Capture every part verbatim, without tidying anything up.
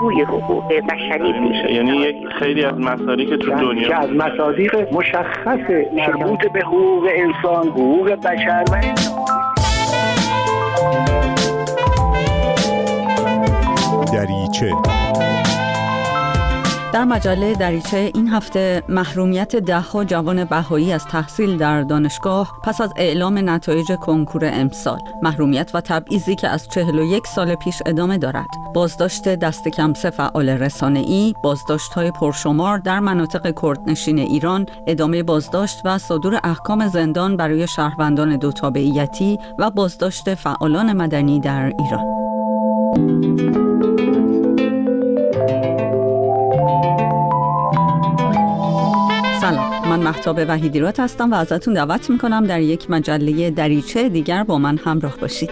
توی حقوق بشری میشه. یعنی یک خیلی از مسائلی که تو دنیا که از مصادیق مشخص مربوط به حقوق انسان، حقوق بشر و دریچه. در مجله دریچه این هفته محرومیت ده‌ها جوان بهایی از تحصیل در دانشگاه پس از اعلام نتایج کنکور امسال، محرومیت و تبعیضی که از چهل و یک سال پیش ادامه دارد، بازداشت دست کم سه فعال رسانه‌ای، بازداشت‌های پرشمار در مناطق کردنشین ایران، ادامه بازداشت و صدور احکام زندان برای شهروندان دو تابعیتی و بازداشت فعالان مدنی در ایران. سلام، من مهتاب وحیدیراد هستم و ازتون دعوت میکنم در یک مجله دریچه دیگر با من همراه باشید.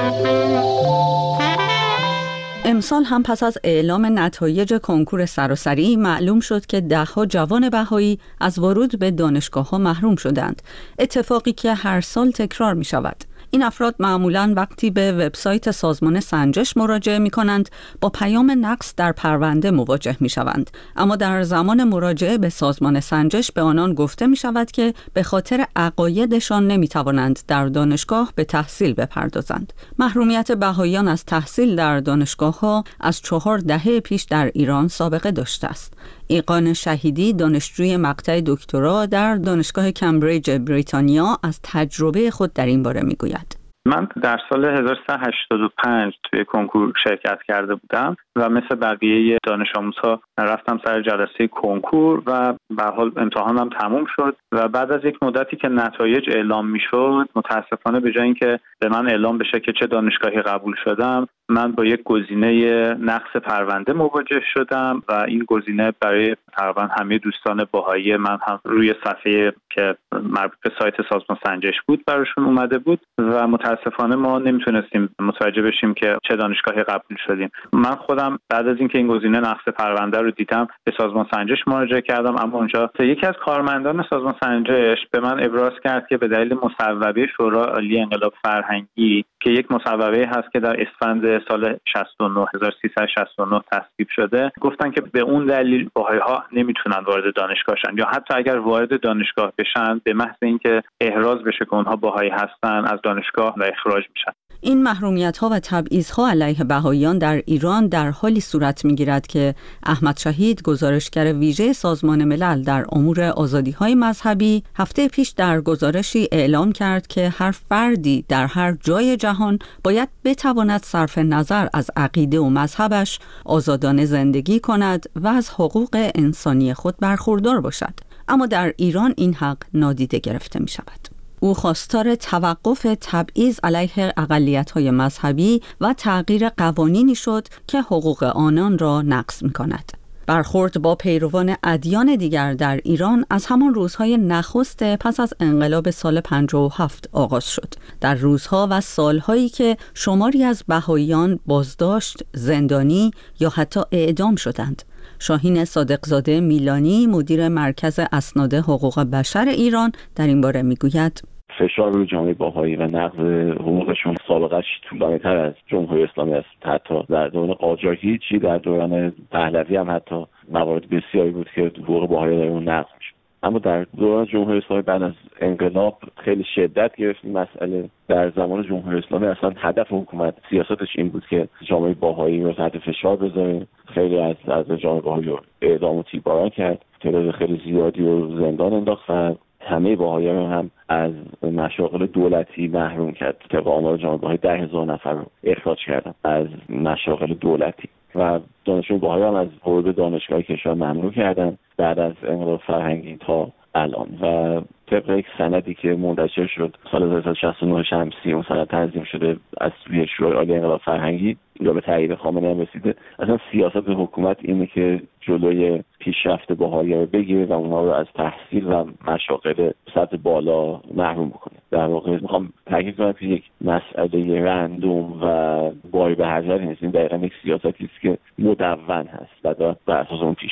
امسال هم پس از اعلام نتایج کنکور سراسری معلوم شد که ده‌ها جوان بهایی از ورود به دانشگاه‌ها محروم شدند، اتفاقی که هر سال تکرار می شود. این افراد معمولاً وقتی به وبسایت سازمان سنجش مراجعه می‌کنند با پیام نقص در پرونده مواجه می‌شوند، اما در زمان مراجعه به سازمان سنجش به آنان گفته می‌شود که به خاطر عقایدشان نمی‌توانند در دانشگاه به تحصیل بپردازند. محرومیت بهاییان از تحصیل در دانشگاه‌ها از چهار دهه پیش در ایران سابقه داشته است. ایقان شهیدی، دانشجوی مقطع دکترا در دانشگاه کمبریج بریتانیا، از تجربه خود در این باره میگوید. من در سال هزار و سیصد و هشتاد و پنج توی کنکور شرکت کرده بودم و مثل بقیه دانش آموزها رفتم سر جلسه کنکور و به حال امتحانم تموم شد و بعد از یک مدتی که نتایج اعلام میشد، متاسفانه به جای اینکه به من اعلام بشه که چه دانشگاهی قبول شدم، من با یک گزینه نقص پرونده مواجه شدم و این گزینه برای تقریبا همه دوستان بهایی من هم روی صفحه که مربوط به سایت سازمان سنجش بود براشون اومده بود و متاسفانه ما نمیتونستیم متوجه بشیم که چه دانشگاهی قبول شدیم. من خودم بعد از اینکه این گزینه نقص پرونده رو دیدم به سازمان سنجش مراجعه کردم، اما اونجا یکی از کارمندان سازمان سنجش به من ابراز کرد که به دلیل مصوبه شورای عالی انقلاب فرهنگی که یک مصوبه هست که در اسفند سال شصت و نه هزار و سیصد و شصت و نه تصویب شده، گفتن که به اون دلیل بهایی‌ها نمیتونن وارد دانشگاه شن یا حتی اگر وارد دانشگاه بشن به محض اینکه احراز بشه که اونها بهایی هستن از دانشگاه و اخراج میشن. این محرومیت‌ها و تبعیض‌ها علیه بهاییان در ایران در حالی صورت می‌گیرد که احمد شهید، گزارشگر ویژه سازمان ملل در امور آزادی‌های مذهبی، هفته پیش در گزارشی اعلام کرد که هر فردی در هر جای جهان باید بتواند صرف نظر از عقیده و مذهبش آزادانه زندگی کند و از حقوق انسانی خود برخوردار باشد. اما در ایران این حق نادیده گرفته می‌شود. او خواستار توقف تبعیض علیه اقلیت‌های مذهبی و تغییر قوانینی شد که حقوق آنان را نقض می‌کند. برخورد با پیروان ادیان دیگر در ایران از همان روزهای نخست پس از انقلاب سال پنجاه و هفت آغاز شد. در روزها و سالهایی که شماری از بهاییان بازداشت، زندانی یا حتی اعدام شدند. شاهین صادقزاده میلانی، مدیر مرکز اسناد حقوق بشر ایران، در این باره میگوید: فشار روی جامعه بهایی و نقض حقوقشون سابقه‌اش طولانی‌تر از جمهوری اسلامی است. حتی در دوران قاجاری چی در دوران پهلوی هم حتی موارد بسیاری بود که حقوق بهایی در اون نقض می‌شد. اما در دوران جمهوری اسلامی بعد از انقلاب خیلی شدت گرفت این مسئله. در زمان جمهوری اسلامی اصلا هدف حکومت سیاستش این بود که جامعه بهایی رو تحت فشار بذاره. خیلی از از جامعه بهایی رو اعدام و تیرباران کرد، تعداد خیلی زیادی رو زندان انداخت و همه بهاییان هم از مشاغل دولتی محروم کرد. طبق آمار جامعه بهایی ده هزار نفر رو اخراج کردن از مشاغل دولتی و دانشجویان بهایی هم از ورود دانشگاه کشور ممنوع کردن بعد از انقلاب فرهنگی تا الان. و طبق یک سندی که منتشر شد سال هزار و سیصد و شصت و نه شمسی، اون سند تنظیم شده از سوی شورای عالی انقلاب فرهنگی یا به تایید خامنه‌ای هم رسیده، اصلا سیاست حکومت اینه که جلوی پیشرفت بهایی رو بگیره و اونها رو از تحصیل و مشاغل سطح بالا محروم بکنه. در واقع میخوام تاکید کنم که یک مسئله رندوم و باری به حذری نیست. این دقیقاً یک سیاستی است که مدون هست و داره بر اساس اون پیش میره.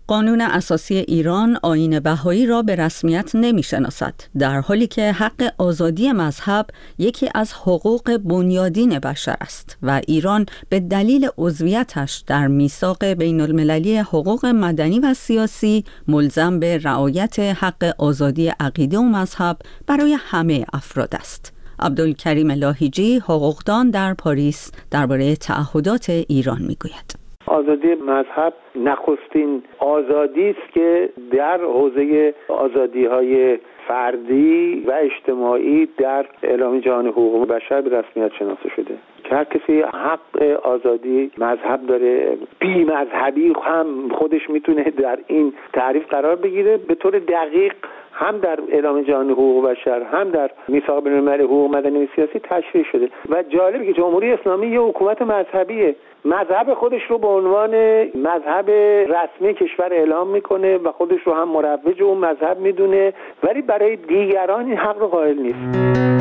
قانون اساسی ایران آیین بهایی را به رسمیت نمی‌شناسد، در حالی که حق آزادی مذهب یکی از حقوق بنیادین بشر است و ایران به دلیل عضویتش در میثاق بین‌المللی حقوق مدنی و سیاسی ملزم به رعایت حق آزادی عقیده و مذهب برای همه افراد است. عبدالکریم لاهیجی، حقوقدان در پاریس، درباره تعهدات ایران میگوید. آزادی مذهب نخستین آزادی است که در حوزه آزادی‌های فردی و اجتماعی در اعلامیه جهانی حقوق بشر به رسمیت شناخته شده که هر کسی حق آزادی مذهب داره. بی مذهبی هم خودش میتونه در این تعریف قرار بگیره. به طور دقیق هم در اعلامیه جهانی حقوق بشر هم در میثاق بین‌المللی حقوق مدنی و سیاسی تشریح شده و جالبه که جمهوری اسلامی یه حکومت مذهبیه، مذهب خودش رو به عنوان مذهب رسمی کشور اعلام میکنه و خودش رو هم مروج اون مذهب میدونه، ولی برای دیگران این حق رو قائل نیست.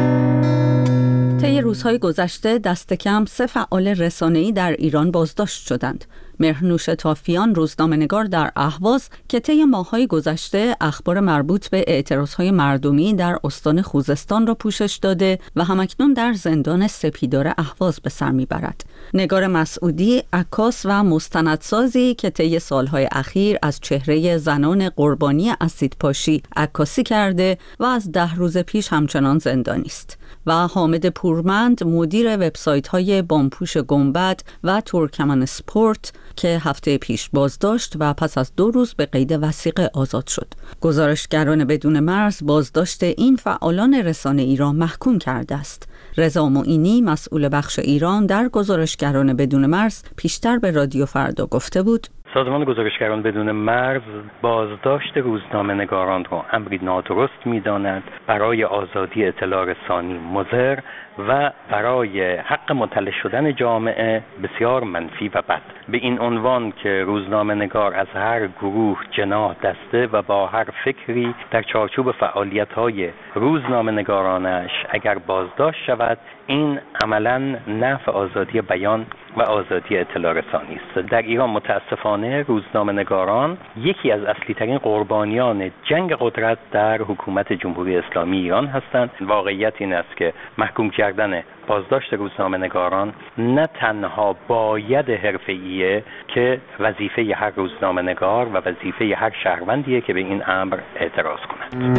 طی روزهای گذشته دست کم سه فعال رسانه‌ای در ایران بازداشت شدند. مهرنوش تافیان، روزنامه‌نگار در اهواز که طی ماه‌های گذشته اخبار مربوط به اعتراضهای مردمی در استان خوزستان را پوشش داده و همکنون در زندان سپیدار اهواز به سر می‌برد. نگار مسعودی، عکاس و مستندسازی که طی سالهای اخیر از چهره زنان قربانی اسیدپاشی عکاسی کرده و از ده روز پیش همچنان زندانی است. و حامد پورمند، مدیر وبسایت‌های بامپوش گنبد و ترکمن اسپورت که هفته پیش بازداشت و پس از دو روز به قید وثیقه آزاد شد. گزارشگران بدون مرز بازداشت این فعالان رسانه ایران محکوم کرده است. رضا معینی، مسئول بخش ایران در گزارشگران بدون مرز، پیشتر به رادیو فردا گفته بود: سازمان گزارشگران بدون مرز بازداشت روزنامه‌نگاران را امری نادرست می‌داند، برای آزادی اطلاع رسانی مضر و برای حق مطلع شدن جامعه بسیار منفی و بد. به این عنوان که روزنامه‌نگار از هر گروه، جناح، دسته و با هر فکری در چارچوب فعالیت‌های روزنامه‌نگارانش اگر بازداشت شود، این عملاً نفی آزادی بیان و آزادی اطلاع رسانی است. در ایران متاسفانه روزنامه‌نگاران یکی از اصلی‌ترین قربانیان جنگ قدرت در حکومت جمهوری اسلامی ایران هستند. واقعیت این است که محکوم کردن بازداشت روزنامه‌نگاران نه تنها باید حرفه‌ایه که وظیفه هر روزنامه‌نگار و وظیفه هر شهروندیه که به این امر اعتراض کند.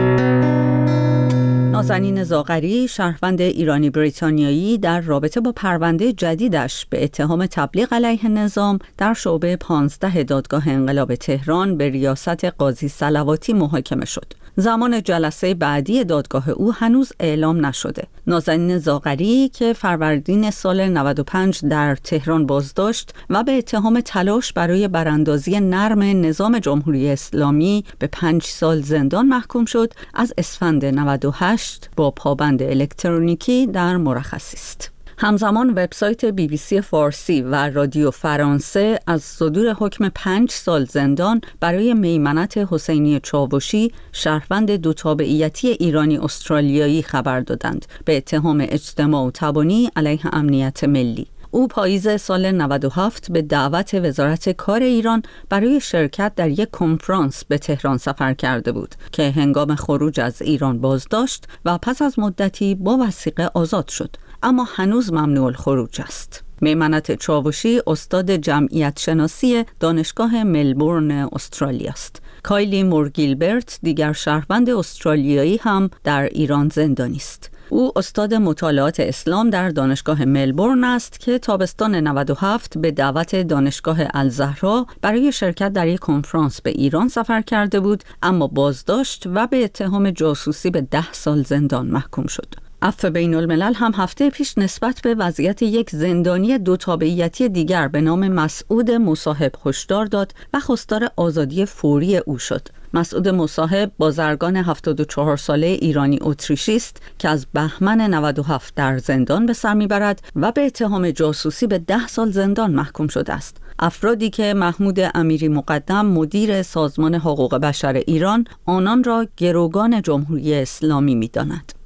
نازنین زاغری، شهروند ایرانی بریتانیایی، در رابطه با پرونده جدیدش به اتهام تبلیغ علیه نظام در شعبه پانزده دادگاه انقلاب تهران به ریاست قاضی صلواتی محاکمه شد. زمان جلسه بعدی دادگاه او هنوز اعلام نشده. نازنین زاغری که فروردین سال نود و پنج در تهران بازداشت و به اتهام تلاش برای براندازی نرم نظام جمهوری اسلامی به پنج سال زندان محکوم شد، از اسفند نود و هشت با پابند الکترونیکی در مرخصی است. همزمان وبسایت بی بی سی فارسی و رادیو فرانسه از صدور حکم پنج سال زندان برای میمنت حسینی چاوشی، شهروند دو تابعیتی ایرانی استرالیایی خبر دادند به اتهام اجتماع و تبانی علیه امنیت ملی. او پاییز سال نود و هفت به دعوت وزارت کار ایران برای شرکت در یک کنفرانس به تهران سفر کرده بود که هنگام خروج از ایران بازداشت و پس از مدتی با وثیقه آزاد شد، اما هنوز ممنوع الخروج است. میمنت چاوشی استاد جمعیت شناسی دانشگاه ملبورن استرالیا است. کایلی مورگیلبرت، دیگر شهروند استرالیایی، هم در ایران زندانی است. او استاد مطالعات اسلام در دانشگاه ملبورن است که تابستان نود و هفت به دعوت دانشگاه الزهرا برای شرکت در یک کنفرانس به ایران سفر کرده بود، اما بازداشت و به اتهام جاسوسی به ده سال زندان محکوم شد. عفو بین الملل هم هفته پیش نسبت به وضعیت یک زندانی دو تابعیتی دیگر به نام مسعود مصاحب هشدار داد و خواستار آزادی فوری او شد. مسعود مصاحب بازرگان هفتاد و چهار ساله ایرانی اتریشی است که از بهمن نود و هفت در زندان به سر میبرد و به اتهام جاسوسی به ده سال زندان محکوم شده است. افرادی که محمود امیری مقدم، مدیر سازمان حقوق بشر ایران، آنان را گروگان جمهوری اسلامی می‌داند. برای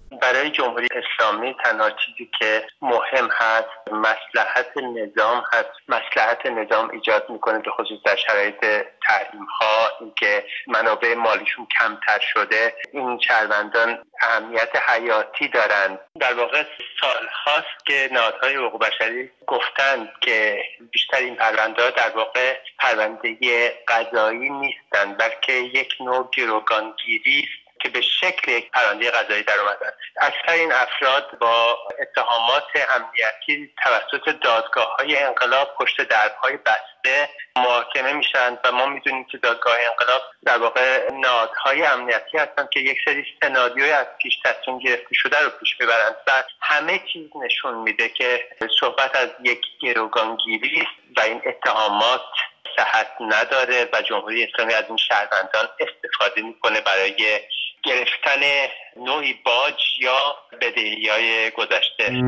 برای جمهوری اسلامی تنها چیزی که مهم هست مصلحت نظام هست. مصلحت نظام ایجاد میکنه به خصوص در شرایط تحریم ها، اینکه منابع مالیشون کمتر شده. این شهروندان اهمیت حیاتی دارند. در واقع سال هاست که نهادهای حقوق بشری گفتند که بیشتر این پرونده ها در واقع پرونده قضایی نیستند، بلکه یک نوع گروگانگیری است که به شکل یک پرونده قضایی در اومدن. اکثر این افراد با اتهامات امنیتی توسط دادگاه‌های انقلاب پشت درهای بسته محاکمه میشن و ما میدونیم که دادگاه انقلاب در واقع نهادهای امنیتی هستن که یک سری سناریوی از پیش تصمیم گرفته شده رو پیش میبرند و همه چیز نشون میده که صحبت از یک گروگانگیری و این اتهامات صحت نداره و جمهوری اسلامی از این شهروندان استفاده میکنه برای گرفتن نوعی باج یا بدهی‌های گذشته.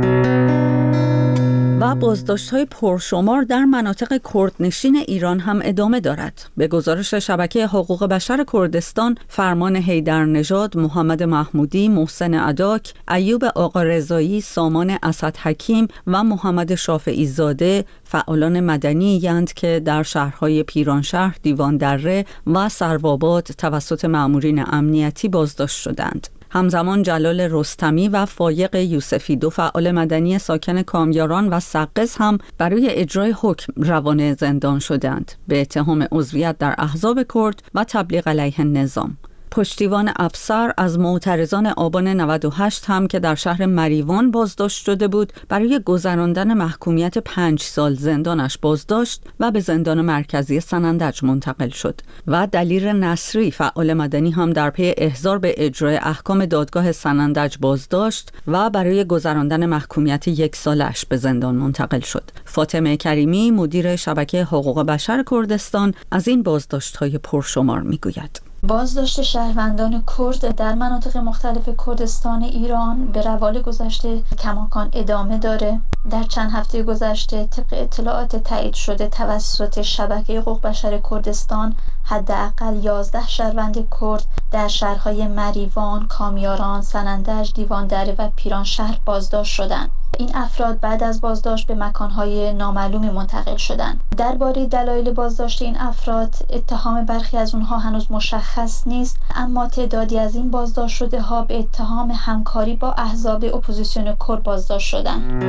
و بازداشت‌های پرشمار در مناطق کردنشین ایران هم ادامه دارد. به گزارش شبکه حقوق بشر کردستان، فرمان حیدرنژاد، محمد محمودی، محسن عداک، ایوب آقا رضایی، سامان اسد حکیم و محمد شافعی زاده فعالان مدنی اند که در شهرهای پیرانشهر، دیواندره و سروآباد توسط مأمورین امنیتی بازداشت شدند. همزمان جلال رستمی و فایق یوسفی، دو فعال مدنی ساکن کامیاران و سقز، هم برای اجرای حکم روانه زندان شدند به اتهام عضویت در احزاب کرد و تبلیغ علیه نظام. پشتیوان افسر از معترضان آبان نود و هشت هم که در شهر مریوان بازداشت شده بود برای گذراندن محکومیت پنج سال زندانش بازداشت و به زندان مرکزی سنندج منتقل شد. و دلیر نصری، فعال مدنی، هم در پی احضار به اجرای احکام دادگاه سنندج بازداشت و برای گذراندن محکومیت یک سالش به زندان منتقل شد. فاطمه کریمی، مدیر شبکه حقوق بشر کردستان، از این بازداشت‌های پرشمار می‌گوید. بازداشت شهروندان کرد در مناطق مختلف کردستان ایران به روال گذشته کماکان ادامه داره. در چند هفته گذشته طبق اطلاعات تایید شده توسط شبکه حقوق بشر کردستان، حداقل یازده شهروند کرد در شهرهای مریوان، کامیاران، سنندج، دیواندره و پیرانشهر بازداشت شدند. این افراد بعد از بازداشت به مکانهای نامعلومی منتقل شدند. درباره دلایل بازداشت این افراد، اتهام برخی از اونها هنوز مشخص نیست، اما تعدادی از این بازداشت شده ها به اتهام همکاری با احزاب اپوزیسیون کرد بازداشت شدند.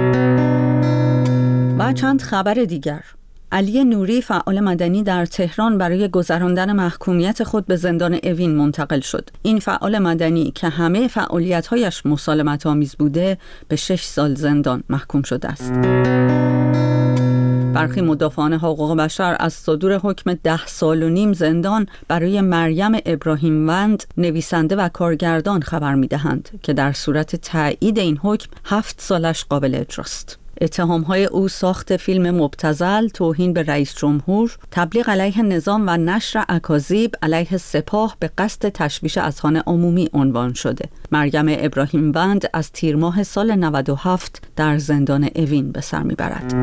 و چند خبر دیگر. علی نوری، فعال مدنی در تهران، برای گذراندن محکومیت خود به زندان اوین منتقل شد. این فعال مدنی که همه فعالیت‌هایش مسالمت آمیز بوده، به شش سال زندان محکوم شده است. برخی مدافعان حقوق بشر از صدور حکم ده سال و نیم زندان برای مریم ابراهیموند، نویسنده و کارگردان، خبر می‌دهند که در صورت تایید این حکم هفت سالش قابل اجراست. اتهام‌های او ساخت فیلم مبتذل، توهین به رئیس جمهور، تبلیغ علیه نظام و نشر اکاذیب علیه سپاه به قصد تشویش اذهان عمومی عنوان شده. مریم ابراهیموند از تیر ماه سال نود و هفت در زندان اوین به سر میبرد.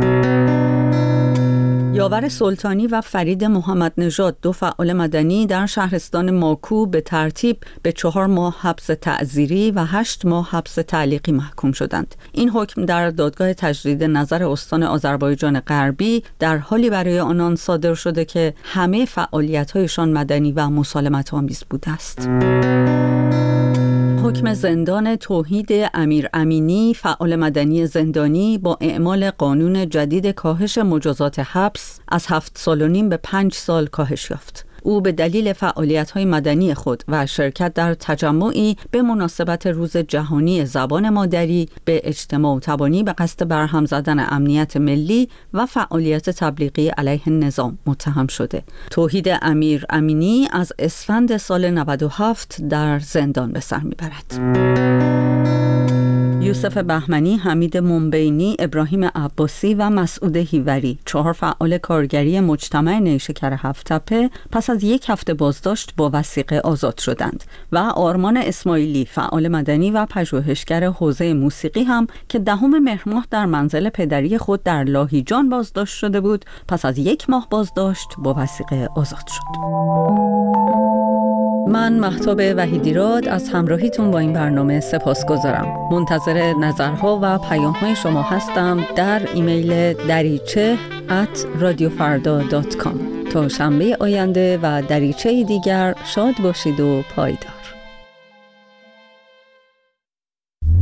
یاور سلطانی و فرید محمد نژاد، دو فعال مدنی در شهرستان ماکو، به ترتیب به چهار ماه حبس تعزیری و هشت ماه حبس تعلیقی محکوم شدند. این حکم در دادگاه تجدید نظر استان آذربایجان غربی در حالی برای آنان صادر شده که همه فعالیت‌هایشان مدنی و مسالمت آمیز بوده است. حکم زندان توحید امیر امینی، فعال مدنی زندانی، با اعمال قانون جدید کاهش مجازات حبس از هفت سال و نیم به پنج سال کاهش یافت. او به دلیل فعالیت‌های مدنی خود و شرکت در تجمعی به مناسبت روز جهانی زبان مادری به اجتماع تبانی به قصد برهم زدن امنیت ملی و فعالیت تبلیغی علیه نظام متهم شده. توحید امیر امینی از اسفند سال نود و هفت در زندان به سر میبرد. یوسف بهمنی، حمید منبینی، ابراهیم عباسی و مسعود هیوری، چهار فعال کارگری مجتمع نیشکر هفت‌تپه، پس از یک هفته بازداشت با وثیقه آزاد شدند. و آرمان اسماعیلی، فعال مدنی و پژوهشگر حوزه موسیقی، هم که دهم مهر ماه در منزل پدری خود در لاهیجان بازداشت شده بود، پس از یک ماه بازداشت با وثیقه آزاد شد. من مهتاب وحیدیراد از همراهیتون با این برنامه سپاسگزارم. منتظر نظرها و پیام‌های شما هستم در ایمیل دریچه ات رادیو فردا دات کام. تا شنبه آینده و دریچه دیگر شاد باشید و پایدار.